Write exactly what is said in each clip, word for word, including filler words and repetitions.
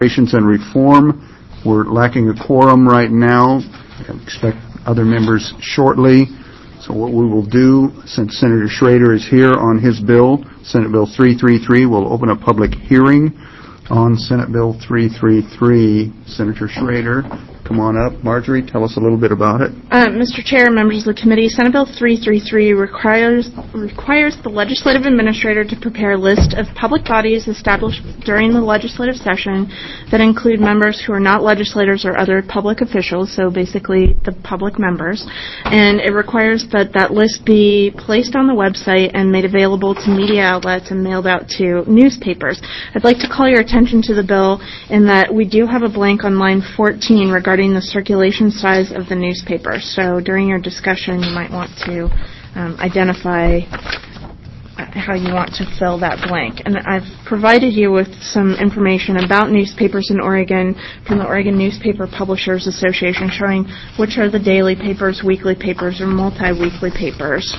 Operations and Reform. We're lacking a quorum right now. I expect other members shortly. So what we will do, since Senator Schrader is here on his bill, Senate Bill three thirty-three, we'll open a public hearing on Senate Bill three thirty-three. Senator Schrader, come on up. Marjorie, tell us a little bit about it. Uh, Mister Chair, members of the committee, Senate Bill three thirty-three requires requires the legislative administrator to prepare a list of public bodies established during the legislative session that include members who are not legislators or other public officials, so basically the public members. And it requires that that list be placed on the website and made available to media outlets and mailed out to newspapers. I'd like to call your attention to the bill in that we do have a blank on line fourteen regarding the circulation size of the newspaper. So during your discussion, you might want to um, identify how you want to fill that blank. And I've provided you with some information about newspapers in Oregon from the Oregon Newspaper Publishers Association showing which are the daily papers, weekly papers, or multi-weekly papers.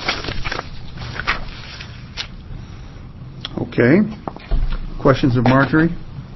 Okay. Questions of Marjorie?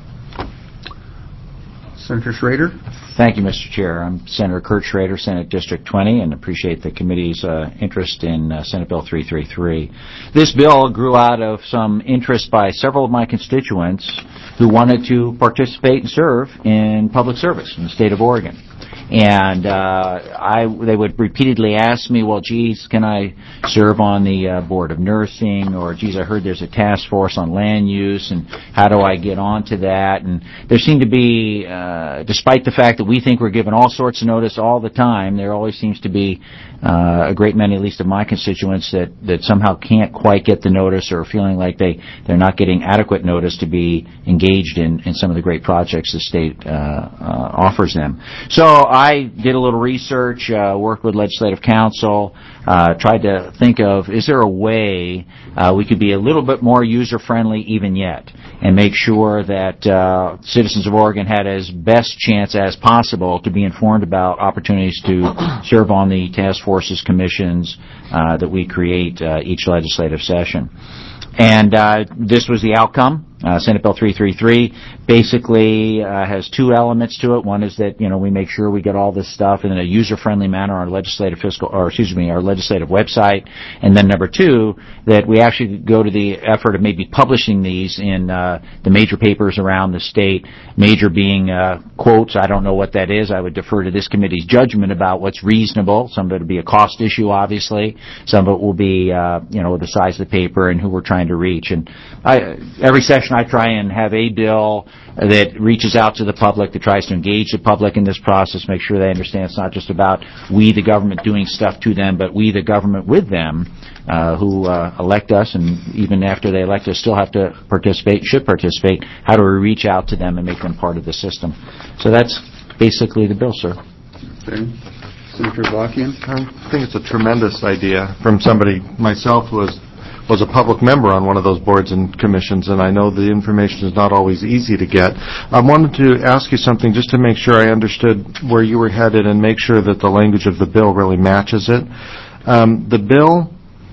Senator Schrader? Thank you, Mister Chair. I'm Senator Kurt Schrader, Senate District twenty, and appreciate the committee's uh, interest in uh, Senate Bill three thirty-three. This bill grew out of some interest by several of my constituents who wanted to participate and serve in public service in the state of Oregon. And uh, I, they would repeatedly ask me, well, geez, can I serve on the uh, Board of Nursing? Or, geez, I heard there's a task force on land use, and how do I get onto that? And there seemed to be, uh, despite the fact that we think we're given all sorts of notice all the time, there always seems to be uh, a great many, at least of my constituents, that, that somehow can't quite get the notice or feeling like they, they're not getting adequate notice to be engaged in, in some of the great projects the state uh, uh, offers them. So I did a little research, uh, worked with Legislative Counsel, uh, tried to think of, is there a way uh, we could be a little bit more user-friendly even yet and make sure that uh, citizens of Oregon had as best chance as possible to be informed about opportunities to serve on the task forces, commissions uh, that we create uh, each legislative session. And uh, this was the outcome. Uh, Senate Bill three thirty-three basically uh, has two elements to it. One is that, you know, we make sure we get all this stuff in a user-friendly manner on our legislative fiscal, or excuse me, our legislative website. And then number two, that we actually go to the effort of maybe publishing these in uh, the major papers around the state. Major being uh, quotes. I don't know what that is. I would defer to this committee's judgment about what's reasonable. Some of it will be a cost issue, obviously. Some of it will be, uh, you know, the size of the paper and who we're trying to reach. And I, every session I try and have a bill that reaches out to the public, that tries to engage the public in this process, make sure they understand it's not just about we, the government, doing stuff to them, but we, the government, with them, uh, who uh, elect us, and even after they elect us, still have to participate, should participate. How do we reach out to them and make them part of the system? So that's basically the bill, sir. Okay. Senator Avakian? I think it's a tremendous idea from somebody, myself, who was was a public member on one of those boards and commissions, and I know the information is not always easy to get. I wanted to ask you something just to make sure I understood where you were headed and make sure that the language of the bill really matches it. Um, the bill,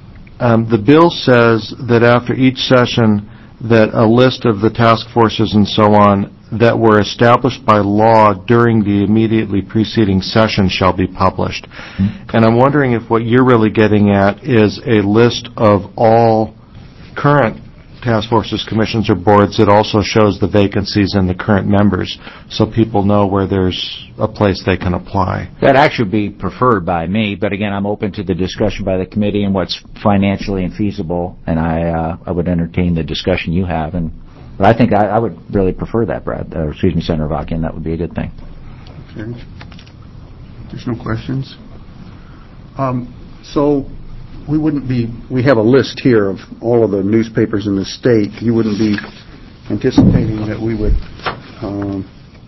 um, the bill says that after each session that a list of the task forces and so on that were established by law during the immediately preceding session shall be published. Mm-hmm. And I'm wondering if what you're really getting at is a list of all current task forces, commissions, or boards that also shows the vacancies and the current members, so people know where there's a place they can apply. That actually would be preferred by me, but again, I'm open to the discussion by the committee and what's financially and feasible, and I uh, I would entertain the discussion you have. And But I think I, I would really prefer that, Brad. Uh, excuse me, Senator Avakian. That would be a good thing. Okay. Additional questions? Um, so we wouldn't be, we have a list here of all of the newspapers in the state. You wouldn't be anticipating that we would um,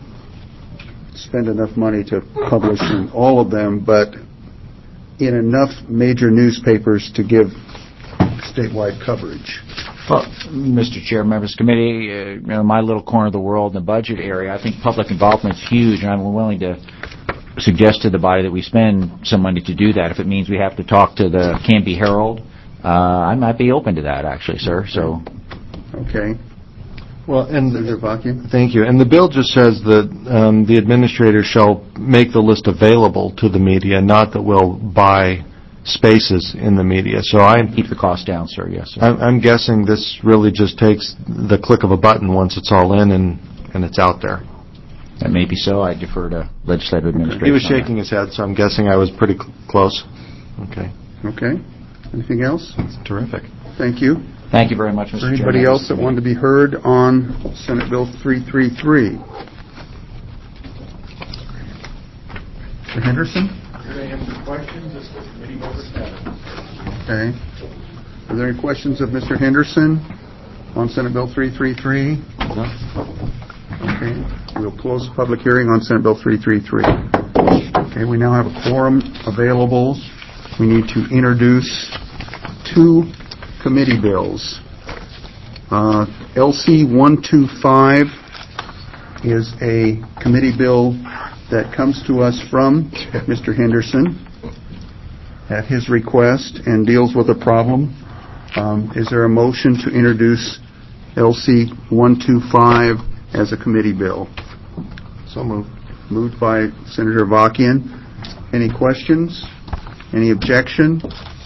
spend enough money to publish in all of them, but in enough major newspapers to give statewide coverage. Well, Mister Chair, members of the committee, uh, you know, my little corner of the world in the budget area, I think public involvement is huge, and I'm willing to suggest to the body that we spend some money to do that. If it means we have to talk to the Canby Herald, uh, I might be open to that, actually, sir. So, okay. Well, and Senator Bachkian? thank you. And the bill just says that um, the administrator shall make the list available to the media, not that we'll buy spaces in the media. So I'm, Keep the cost down, sir, yes, sir. I'm I'm guessing this really just takes the click of a button once it's all in and, and it's out there. That may be so. I defer to legislative administration. He was on that. shaking his head, so I'm guessing I was pretty cl- close. Okay. Okay. Anything else? That's terrific. Thank you. Thank you very much, Mister Is there anybody Chairman. else that wanted to be heard on Senate Bill three thirty-three? Mister Henderson? Okay. Are there any questions of Mister Henderson on Senate Bill three thirty-three? No. Okay. We'll close the public hearing on Senate Bill three thirty-three. Okay, we now have a quorum available. We need to introduce two committee bills. Uh, L C one twenty-five is a committee bill that comes to us from Mister Henderson at his request and deals with a problem. Um, is there a motion to introduce L C one twenty-five as a committee bill? So moved. Moved by Senator Bachkian. Any questions? Any objection?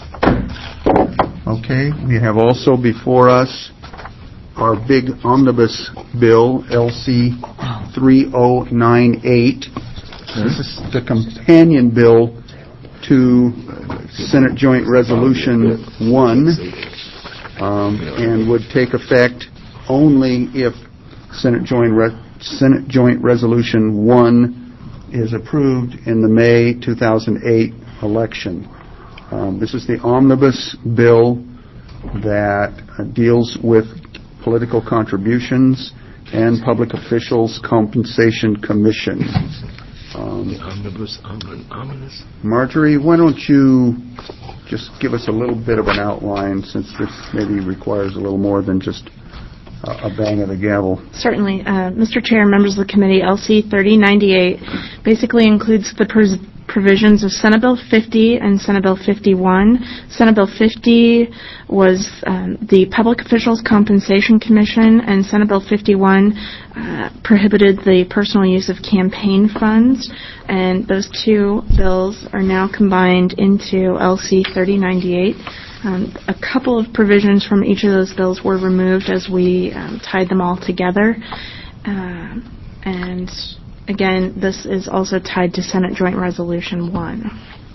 Okay, we have also before us our big omnibus bill, L C three oh nine eight. This is the companion bill to Senate Joint Resolution one, um, and would take effect only if Senate Joint Re- Senate Joint Resolution one is approved in the May two thousand eight election. Um, this is the omnibus bill that uh, deals with political contributions and public officials' compensation commission. Um, Omnibus, ominous. Marjorie, why don't you just give us a little bit of an outline, since this maybe requires a little more than just uh, a bang of the gavel. Certainly. Uh, Mister Chair, members of the committee, L C thirty ninety-eight basically includes the pres- provisions of Senate Bill fifty and Senate Bill fifty-one. Senate Bill fifty was um, the Public Officials Compensation Commission, and Senate Bill fifty-one uh, prohibited the personal use of campaign funds, and those two bills are now combined into L C thirty ninety-eight. Um, a couple of provisions from each of those bills were removed as we um, tied them all together. Uh, and again, this is also tied to Senate Joint Resolution one.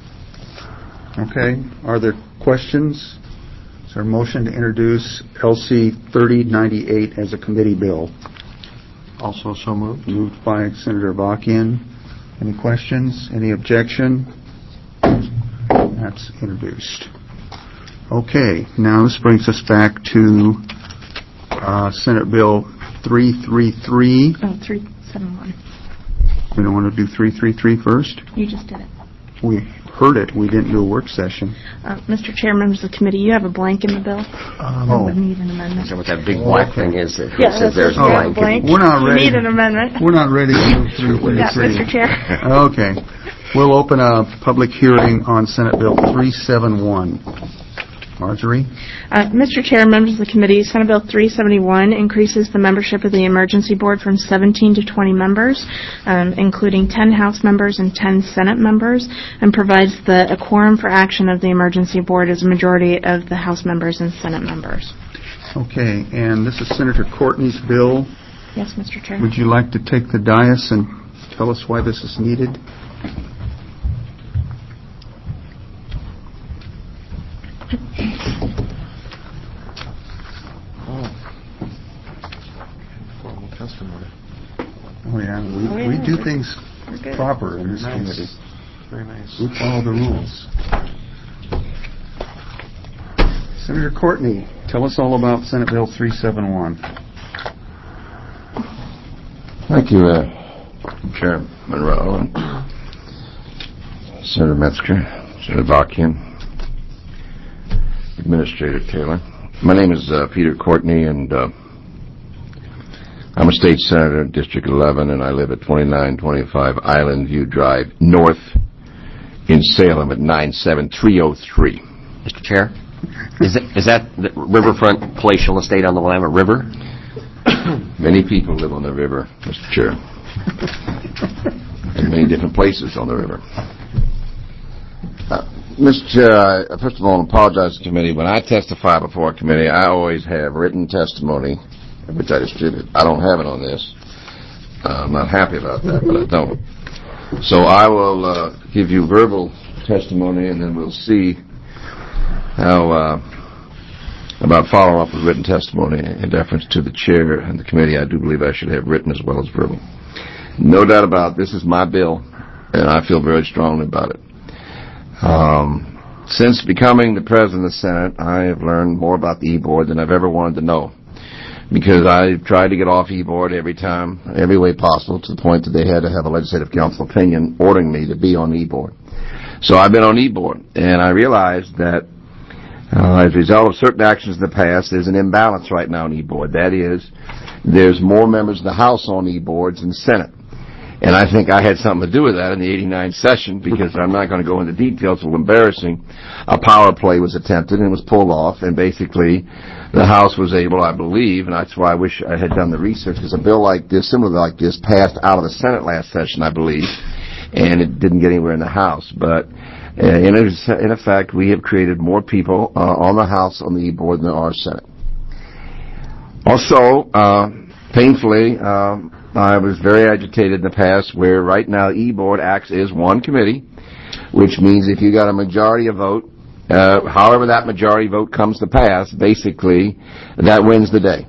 Okay. Are there questions? Is there a motion to introduce L C thirty ninety-eight as a committee bill? Also so moved. Moved by Senator Bachkian. Any questions? Any objection? That's introduced. Okay, now this brings us back to uh, Senate Bill three thirty-three. Oh, three seventy-one. We don't want to do three thirty-three first? You just did it. We heard it. We didn't do a work session. Uh, Mister Chair, members of the committee, you have a blank in the bill. Um, That would need an amendment. So what that big black thing is, it Yeah, says that's there's what you have a blank. blank. We're not ready. You need an amendment. We're not ready to move through Yeah, three Mister thirty-three. Chair. Okay. We'll open a public hearing on Senate Bill three seventy-one. Marjorie? Uh, Mister Chair, members of the committee, Senate Bill three seventy-one increases the membership of the emergency board from seventeen to twenty members, um, including ten House members and ten Senate members, and provides that a quorum for action of the emergency board is a majority of the House members and Senate members. Okay, and this is Senator Courtney's bill. Yes, Mister Chair. Would you like to take the dais and tell us why this is needed? Formal testimony. Oh, yeah, we, Oh, yeah, we do we're- things We're good. proper in this Nice. committee. Very nice. We follow the rules. Senator Courtney, tell us all about Senate Bill three seventy-one. Thank you, uh, Chairman Monroe, and Senator Metzger, Senator Bachkian, Administrator Taylor. My name is uh, Peter Courtney, and uh, I'm a state senator in District eleven, and I live at twenty-nine twenty-five Island View Drive, North, in Salem at nine seven three oh three. Mister Chair, is, it, is that the riverfront palatial estate on the Willamette River? Many people live on the river, Mister Chair, in many different places on the river. Uh, Mister Chair, I, first of all, I apologize to the committee. When I testify before a committee, I always have written testimony, which I distribute. I don't have it on this. Uh, I'm not happy about that, but I don't. So I will uh, give you verbal testimony, and then we'll see how uh, about follow up with written testimony in deference to the chair and the committee. I do believe I should have written as well as verbal. No doubt about it, this is my bill, and I feel very strongly about it. Um, since becoming the president of the Senate, I have learned more about the e-board than I've ever wanted to know, because I tried to get off e-board every time, every way possible, to the point that they had to have a legislative council opinion ordering me to be on e-board. So I've been on e-board, and I realized that uh, as a result of certain actions in the past, there's an imbalance right now on e-board. That is, there's more members of the House on e-boards than the Senate. And I think I had something to do with that in the eighty-nine session, because I'm not going to go into details, it's a little embarrassing. A power play was attempted and it was pulled off, and basically the House was able, I believe, and that's why I wish I had done the research, because a bill like this, similar like this, passed out of the Senate last session, I believe, and it didn't get anywhere in the House. But uh, in, in effect, we have created more people uh, on the House on the e-board than there are Senate. Also, uh, painfully, um, I was very agitated in the past, where right now e-board acts as one committee, which means if you got a majority of vote, uh, however that majority vote comes to pass, basically that wins the day.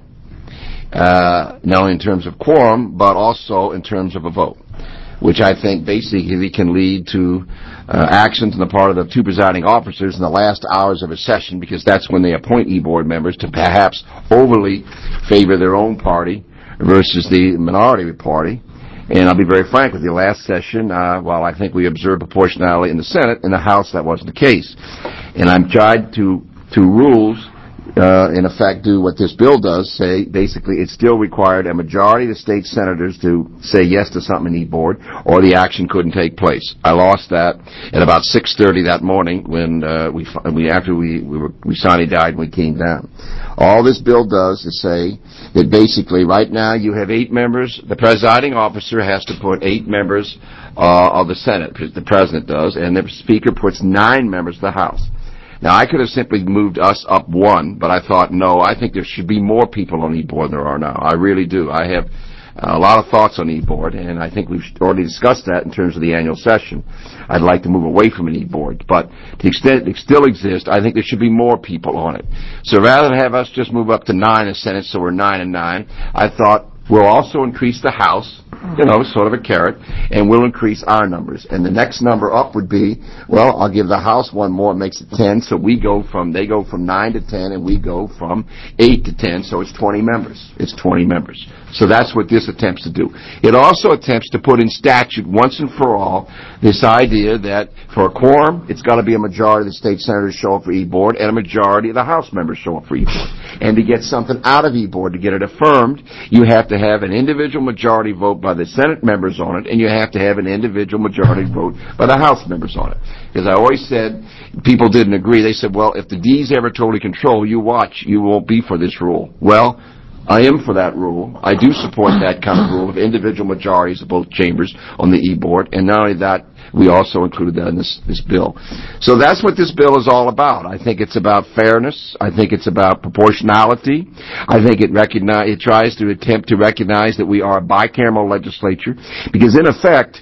Uh, not only in terms of quorum, but also in terms of a vote, which I think basically can lead to uh, actions on the part of the two presiding officers in the last hours of a session, because that's when they appoint e-board members to perhaps overly favor their own party versus the minority party. And I'll be very frank with you, last session, uh, while I think we observed proportionality in the Senate, in the House that wasn't the case. And I've tried to, to rules, uh, in effect do what this bill does, say basically it still required a majority of the state senators to say yes to something in e-board, or the action couldn't take place. I lost that at about six thirty that morning when uh, we, we after we we, were, we Sonny died and we came down. All this bill does is say that basically right now you have eight members. The presiding officer has to put eight members uh, of the Senate, the president does, and the speaker puts nine members of the House. Now, I could have simply moved us up one, but I thought, no, I think there should be more people on e-board than there are now. I really do. I have a lot of thoughts on e-board, and I think we've already discussed that in terms of the annual session. I'd like to move away from an e-board, but to the extent it still exists, I think there should be more people on it. So rather than have us just move up to nine in the Senate, so we're nine and nine, I thought we'll also increase the House, you know, sort of a carrot, and we'll increase our numbers. And the next number up would be, well, I'll give the House one more, it makes it ten, so we go from, they go from nine to ten, and we go from eight to ten, so it's twenty members. It's twenty members. So that's what this attempts to do. It also attempts to put in statute once and for all this idea that for a quorum, it's got to be a majority of the state senators show up for e-board and a majority of the House members show up for e-board. And to get something out of e-board, to get it affirmed, you have to have an individual majority vote by the Senate members on it, and you have to have an individual majority vote by the House members on it. Because I always said, people didn't agree. They said, well, if the D's ever totally control, you watch, you won't be for this rule. Well, I am for that rule. I do support that kind of rule of individual majorities of both chambers on the e-board, and not only that, we also included that in this, this bill. So that's what this bill is all about. I think it's about fairness. I think it's about proportionality. I think it recognize, it tries to attempt to recognize that we are a bicameral legislature, because in effect,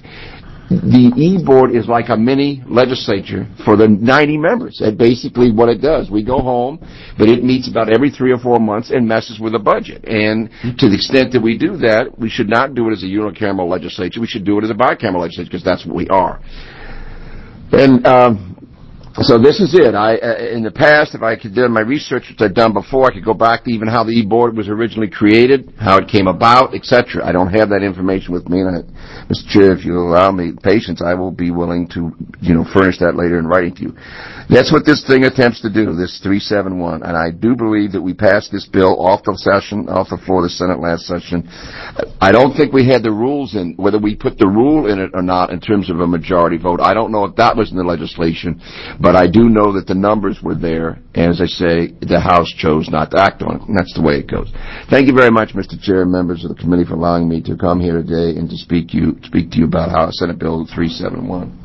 the e-board is like a mini legislature for the ninety members. That's basically what it does. We go home, but it meets about every three or four months and messes with the budget. And to the extent that we do that, we should not do it as a unicameral legislature. We should do it as a bicameral legislature, because that's what we are. And um, so this is it. I, uh, in the past, if I could do my research, which I've done before, I could go back to even how the e-board was originally created, how it came about, et cetera. I don't have that information with me, and I, Mister Chair, if you allow me patience, I will be willing to, you know, furnish that later in writing to you. That's what this thing attempts to do, this three seventy-one, and I do believe that we passed this bill off the session, off the floor of the Senate last session. I don't think we had the rules in, whether we put the rule in it or not in terms of a majority vote. I don't know if that was in the legislation, But I do know that the numbers were there, and as I say, the House chose not to act on it, and that's the way it goes. Thank you very much, Mister Chair and members of the committee, for allowing me to come here today and to speak to you, speak to you about House Senate Bill three seventy-one.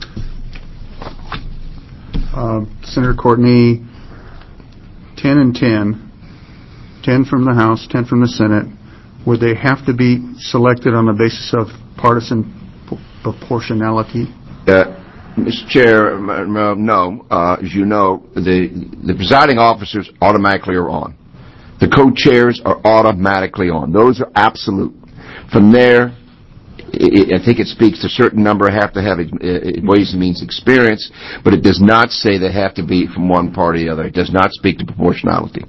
Uh, Senator Courtney, ten and ten, ten from the House, ten from the Senate. Would they have to be selected on the basis of partisan proportionality? Uh, Mister Chair, uh, no. Uh, as you know, the the presiding officers automatically are on. The co-chairs are automatically on. Those are absolute. From there, I think it speaks to a certain number have to have Ways and Means experience, but it does not say they have to be from one party or the other. It does not speak to proportionality.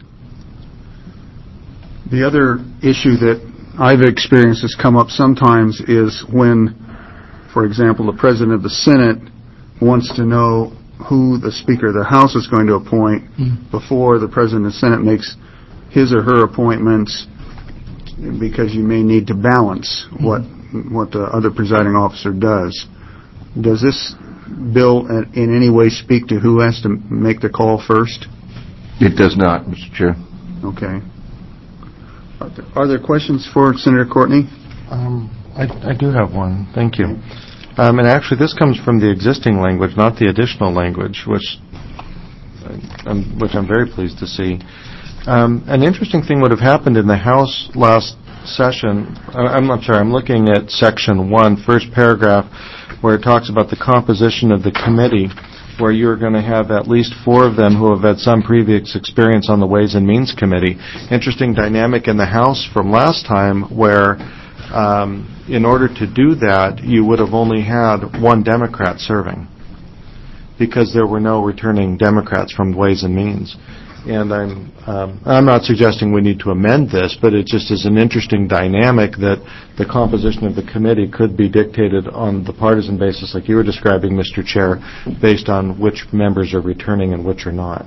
The other issue that I've experienced has come up sometimes is when, for example, the President of the Senate wants to know who the Speaker of the House is going to appoint mm. before the President of the Senate makes his or her appointments, because you may need to balance mm. what what the other presiding officer does. Does this bill in any way speak to who has to make the call first? It does not, Mister Chair. Okay. Are there, are there questions for Senator Courtney? Um, I, I do have one. Thank you. Um, and actually, this comes from the existing language, not the additional language, which, um, which I'm very pleased to see. Um, an interesting thing would have happened in the House last session. I'm not sure. I'm looking at section one, first paragraph, where it talks about the composition of the committee, where you're going to have at least four of them who have had some previous experience on the Ways and Means Committee. Interesting dynamic in the House from last time, where um, in order to do that, you would have only had one Democrat serving, because there were no returning Democrats from Ways and Means. And I'm um, I'm not suggesting we need to amend this, but it just is an interesting dynamic that the composition of the committee could be dictated on the partisan basis, like you were describing, Mister Chair, based on which members are returning and which are not.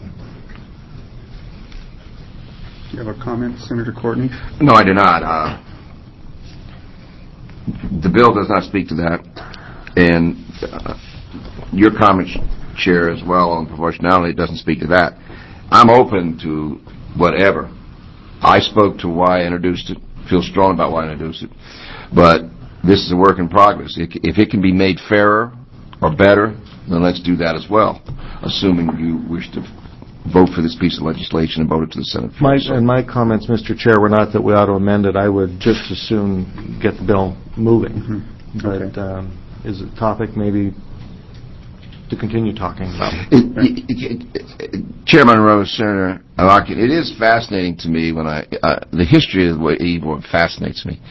Do you have a comment, Senator Courtney? No, I do not. Uh, the bill does not speak to that. And uh, your comment, Chair, as well on proportionality doesn't speak to that. I'm open to whatever. I spoke to why I introduced it, feel strong about why I introduced it. But this is a work in progress. If it can be made fairer or better, then let's do that as well, assuming you wish to vote for this piece of legislation and vote it to the Senate. My, and my comments, Mister Chair, were not that we ought to amend it. I would just as soon get the bill moving. Mm-hmm. But okay. um, is it a topic maybe to continue talking about? It, it, it, it, Chairman Rose, Senator Larkin, it is fascinating to me when I, uh, the history of the e-board fascinates me.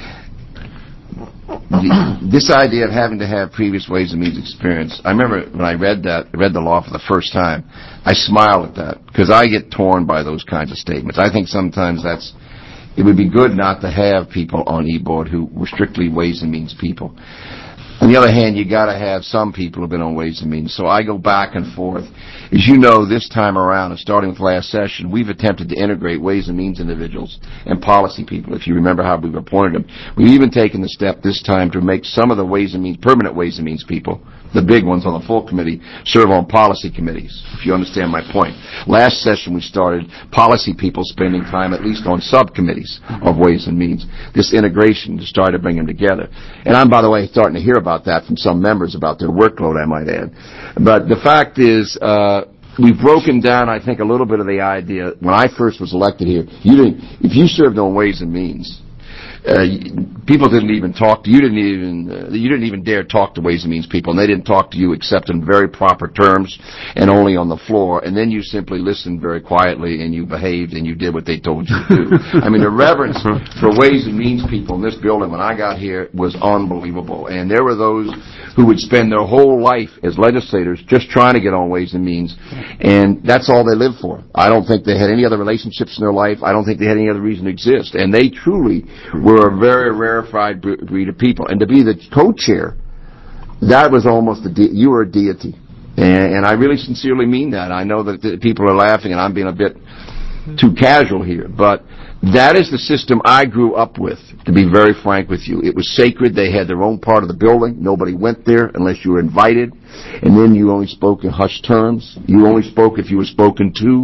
The, this idea of having to have previous Ways and Means experience, I remember when I read that, read the law for the first time, I smiled at that, because I get torn by those kinds of statements. I think sometimes that's, it would be good not to have people on e-board who were strictly Ways and Means people. On the other hand, you got to have some people who have been on Ways and Means. So I go back and forth. As you know, this time around, and starting with last session, we've attempted to integrate Ways and Means individuals and policy people, if you remember how we've appointed them. We've even taken the step this time to make some of the Ways and Means, permanent Ways and Means people, the big ones on the full committee, serve on policy committees, if you understand my point. Last session we started policy people spending time at least on subcommittees of Ways and Means. This integration to start to bring them together. And I'm, by the way, starting to hear about that from some members about their workload, I might add. But the fact is, uh, we've broken down, I think, a little bit of the idea. When I first was elected here, you didn't, if you served on Ways and Means, Uh, people didn't even talk to you. Didn't even uh, you didn't even dare talk to Ways and Means people, and they didn't talk to you except in very proper terms and only on the floor. And then you simply listened very quietly, and you behaved, and you did what they told you to do. I mean, the reverence for Ways and Means people in this building when I got here was unbelievable. And there were those who would spend their whole life as legislators just trying to get on Ways and Means, and that's all they lived for. I don't think they had any other relationships in their life. I don't think they had any other reason to exist. And they truly were a very rarefied breed of people. And to be the co-chair, that was almost a de- you were a deity. And, and I really sincerely mean that. I know that the people are laughing, and I'm being a bit too casual here, but that is the system I grew up with, to be very frank with you. It was sacred. They had their own part of the building. Nobody went there unless you were invited, and then you only spoke in hushed terms. You only spoke if you were spoken to.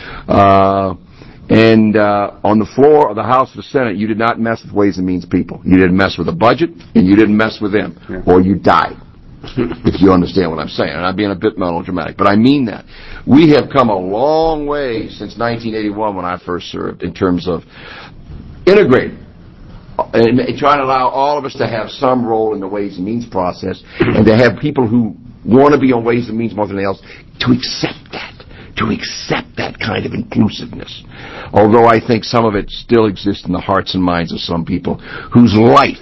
Uh, and uh, on the floor of the House or the Senate, you did not mess with Ways and Means people. You didn't mess with the budget, and you didn't mess with them, yeah. or you died. If you understand what I'm saying. And I'm being a bit melodramatic, but I mean that. We have come a long way since nineteen eighty-one when I first served in terms of integrating and trying to allow all of us to have some role in the Ways and Means process and to have people who want to be on Ways and Means more than anything else to accept that, to accept that kind of inclusiveness. Although I think some of it still exists in the hearts and minds of some people whose life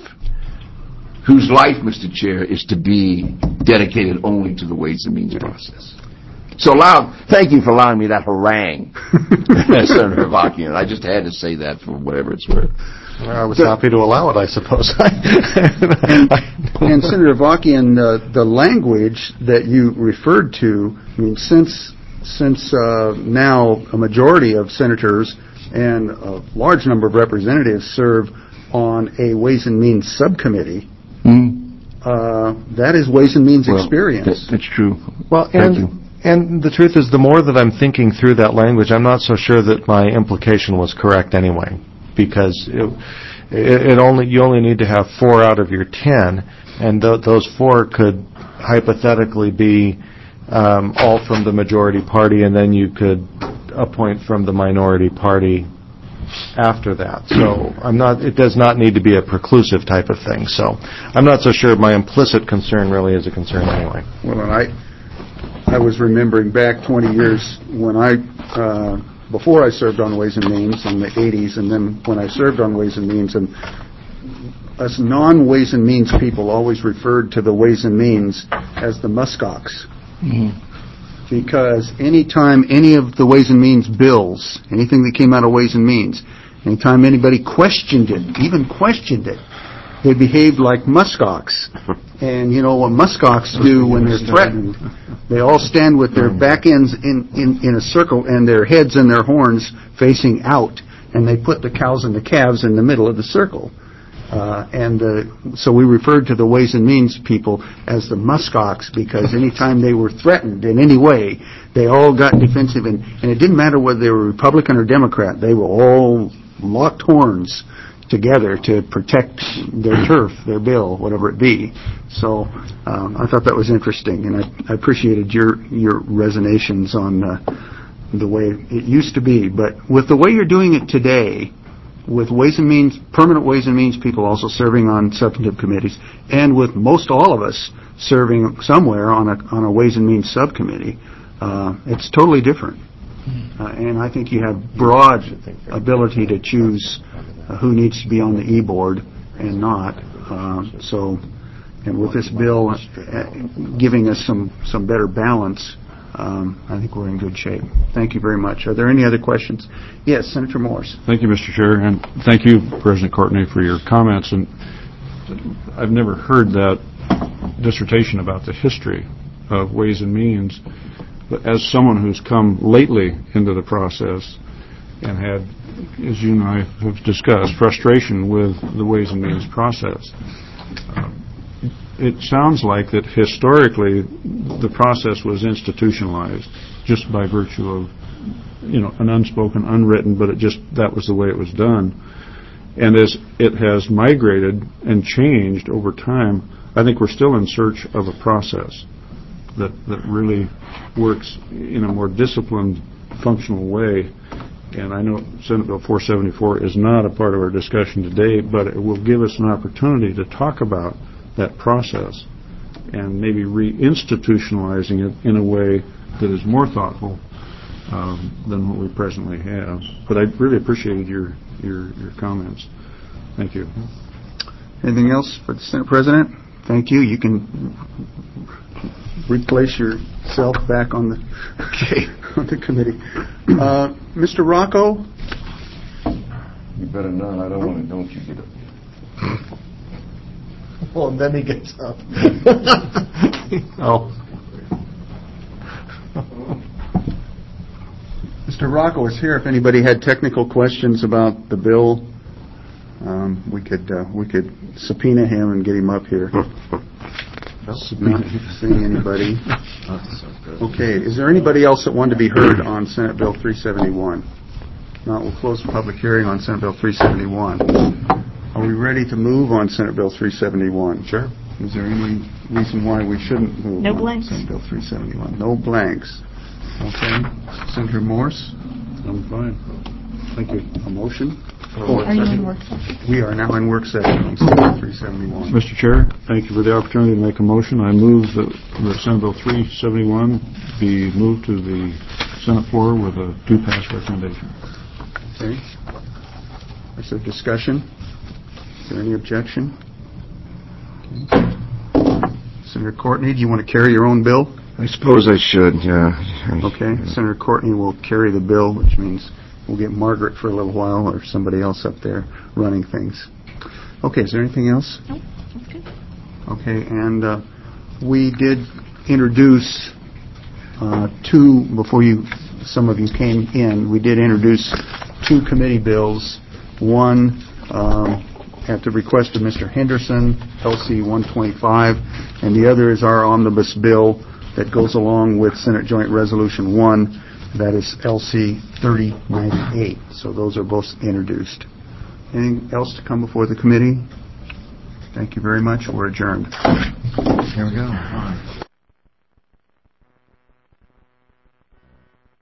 whose life, Mister Chair, is to be dedicated only to the Ways and Means process. So, allow, thank you for allowing me that harangue, Senator Avakian. I just had to say that for whatever it's worth. Well, I was so, happy to allow it, I suppose. and, and Senator Avakian, uh, the language that you referred to, I mean, since since uh, now a majority of senators and a large number of representatives serve on a Ways and Means subcommittee. Mm. Uh, that is Ways and Means well, experience. That, that's true. Well, Thank and, you. And the truth is, the more that I'm thinking through that language, I'm not so sure that my implication was correct anyway, because it, it, it only you only need to have four out of your ten, and th- those four could hypothetically be um, all from the majority party, and then you could appoint from the minority party after that. So I'm not. It does not need to be a preclusive type of thing. So I'm not so sure my implicit concern really is a concern anyway. Well, and I I was remembering back twenty years when I uh, before I served on Ways and Means in the eighties, and then when I served on Ways and Means, and us non-Ways and Means people always referred to the Ways and Means as the muskox. Mm-hmm. Because any time any of the Ways and Means bills, anything that came out of Ways and Means, anytime anybody questioned it, even questioned it, they behaved like muskox. And you know what muskox do when they're threatened? They all stand with their back ends in, in, in a circle and their heads and their horns facing out, and they put the cows and the calves in the middle of the circle. Uh, and uh, so we referred to the Ways and Means people as the muskox because anytime they were threatened in any way, they all got defensive. And, and it didn't matter whether they were Republican or Democrat. They were all locked horns together to protect their turf, their bill, whatever it be. So um, I thought that was interesting, and I, I appreciated your, your resonations on uh, the way it used to be. But with the way you're doing it today, with Ways and Means, permanent Ways and Means people also serving on substantive committees, and with most all of us serving somewhere on a on a Ways and Means subcommittee, uh, it's totally different. Uh, and I think you have broad ability to choose uh, who needs to be on the E-board and not. Uh, so, and with this bill uh, giving us some, some better balance, Um, I think we're in good shape. Thank you very much. Are there any other questions? Yes, Senator Morse. Thank you, Mister Chair, and thank you, President Courtney, for your comments. And I've never heard that dissertation about the history of Ways and Means, but as someone who's come lately into the process and had, as you and I have discussed, frustration with the Ways and Means process, um, it sounds like that historically the process was institutionalized just by virtue of, you know, an unspoken, unwritten, but it just, that was the way it was done. And as it has migrated and changed over time, I think we're still in search of a process that, that really works in a more disciplined, functional way. And I know Senate Bill four seventy-four is not a part of our discussion today, but it will give us an opportunity to talk about that process and maybe re-institutionalizing it in a way that is more thoughtful um, than what we presently have. But I really appreciated your, your, your comments. Thank you. Anything else for the Senate President? Thank you. You can replace yourself back on the okay. on the committee. Uh, Mister Rocco? You better not. I don't want to. Don't you get up. Well, and then he gets up. oh. Mister Mister Rocco is here. If anybody had technical questions about the bill, um, we could uh, we could subpoena him and get him up here. Not seeing anybody. Okay, is there anybody else that wanted to be heard on Senate Bill three seventy-one? No, we'll close the public hearing on Senate Bill three seventy-one. Are we ready to move on Senate Bill three seventy-one? Sure. Is there any reason why we shouldn't move No on blanks. Senate Bill three seventy-one? No blanks. Okay. Senator Morse, I'm fine. Thank you. a motion? Are you in work session? We are now in work session on Senate Bill three seventy-one. Mister Chair, thank you for the opportunity to make a motion. I move that that Senate Bill three seventy-one be moved to the Senate floor with a do-pass recommendation. Okay. Is there discussion? Is there any objection? Okay. Senator Courtney, do you want to carry your own bill? I suppose I should, yeah. Okay. Senator Courtney will carry the bill, which means we'll get Margaret for a little while or somebody else up there running things. Okay. Is there anything else? Nope, that's good. Okay. And uh, we did introduce uh, two, before you, some of you came in, we did introduce two committee bills. One um, at the request of Mister Henderson, L C one twenty-five, and the other is our omnibus bill that goes along with Senate Joint Resolution one, that is L C thirty ninety-eight. So those are both introduced. Anything else to come before the committee? Thank you very much. We're adjourned. Here we go.